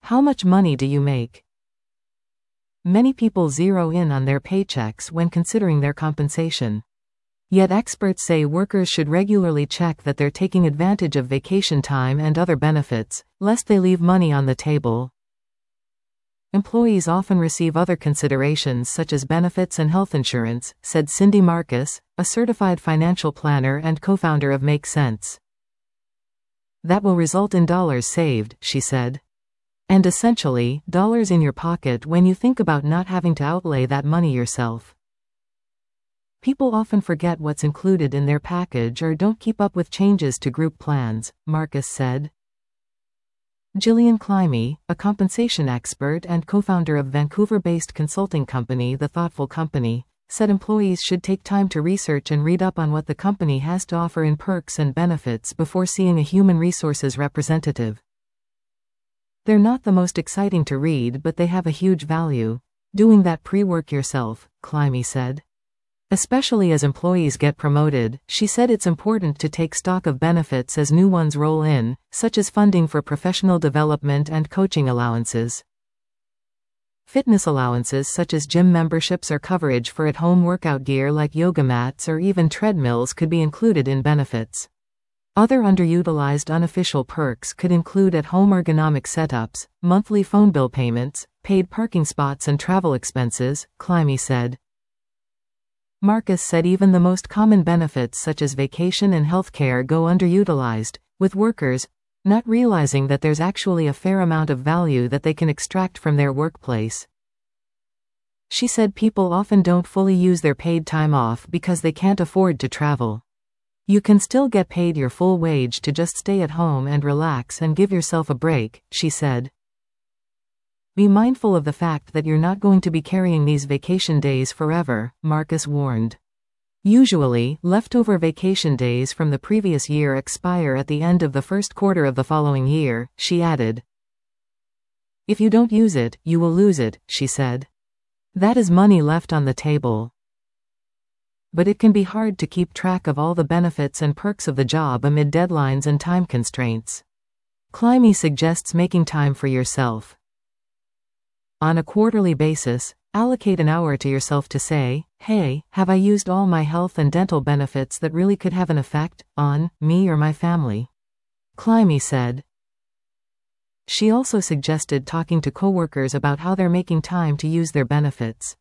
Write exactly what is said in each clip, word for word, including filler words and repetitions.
How much money do you make? Many people zero in on their paychecks when considering their compensation. Yet experts say workers should regularly check that they're taking advantage of vacation time and other benefits, lest they leave money on the table. Employees often receive other considerations such as benefits and health insurance, said Cindy Marcus, a certified financial planner and co-founder of Make Sense. That will result in dollars saved, she said. And essentially, dollars in your pocket when you think about not having to outlay that money yourself. People often forget what's included in their package or don't keep up with changes to group plans, Marcus said. Gillian Climie, a compensation expert and co-founder of Vancouver-based consulting company The Thoughtful Company, said employees should take time to research and read up on what the company has to offer in perks and benefits before seeing a human resources representative. They're not the most exciting to read, but they have a huge value. Doing that pre-work yourself, Climie said. Especially as employees get promoted, she said it's important to take stock of benefits as new ones roll in, such as funding for professional development and coaching allowances. Fitness allowances such as gym memberships or coverage for at-home workout gear like yoga mats or even treadmills could be included in benefits. Other underutilized unofficial perks could include at-home ergonomic setups, monthly phone bill payments, paid parking spots and travel expenses, Climie said. Marcus said even the most common benefits such as vacation and healthcare go underutilized, with workers not realizing that there's actually a fair amount of value that they can extract from their workplace. She said people often don't fully use their paid time off because they can't afford to travel. You can still get paid your full wage to just stay at home and relax and give yourself a break, she said. Be mindful of the fact that you're not going to be carrying these vacation days forever, Marcus warned. Usually, leftover vacation days from the previous year expire at the end of the first quarter of the following year, she added. If you don't use it, you will lose it, she said. That is money left on the table. But it can be hard to keep track of all the benefits and perks of the job amid deadlines and time constraints. Climie suggests making time for yourself. On a quarterly basis, allocate an hour to yourself to say, hey, have I used all my health and dental benefits that really could have an effect on me or my family? Climie said. She also suggested talking to coworkers about how they're making time to use their benefits.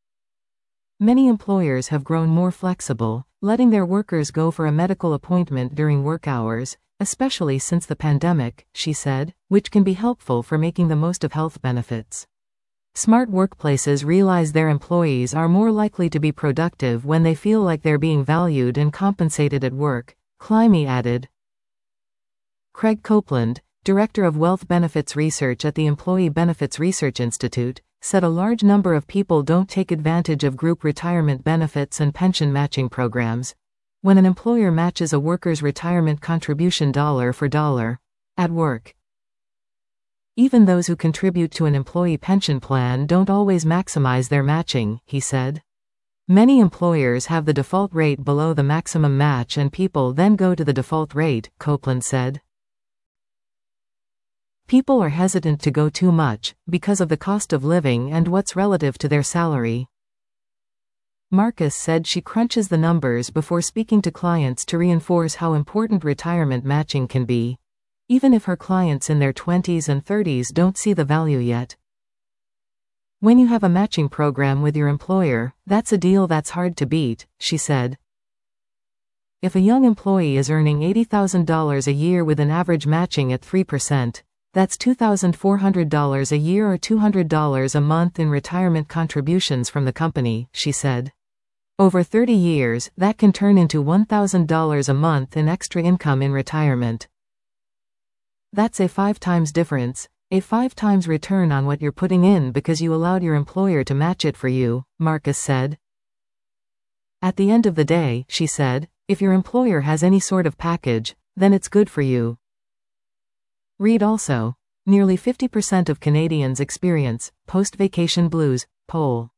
Many employers have grown more flexible, letting their workers go for a medical appointment during work hours, especially since the pandemic, she said, which can be helpful for making the most of health benefits. Smart workplaces realize their employees are more likely to be productive when they feel like they're being valued and compensated at work, Climie added. Craig Copeland, director of wealth benefits research at the Employee Benefits Research Institute, said a large number of people don't take advantage of group retirement benefits and pension matching programs. When an employer matches a worker's retirement contribution dollar for dollar at work. Even those who contribute to an employee pension plan don't always maximize their matching, he said. Many employers have the default rate below the maximum match and people then go to the default rate, Copeland said. People are hesitant to go too much, because of the cost of living and what's relative to their salary. Marcus said she crunches the numbers before speaking to clients to reinforce how important retirement matching can be, even if her clients in their twenties and thirties don't see the value yet. When you have a matching program with your employer, that's a deal that's hard to beat, she said. If a young employee is earning eighty thousand dollars a year with an average matching at three percent, that's two thousand four hundred dollars a year or two hundred dollars a month in retirement contributions from the company, she said. Over thirty years, that can turn into one thousand dollars a month in extra income in retirement. That's a five times difference, a five times return on what you're putting in because you allowed your employer to match it for you, Marcus said. At the end of the day, she said, if your employer has any sort of package, then it's good for you. Read also, nearly fifty percent of Canadians experience post-vacation blues, poll.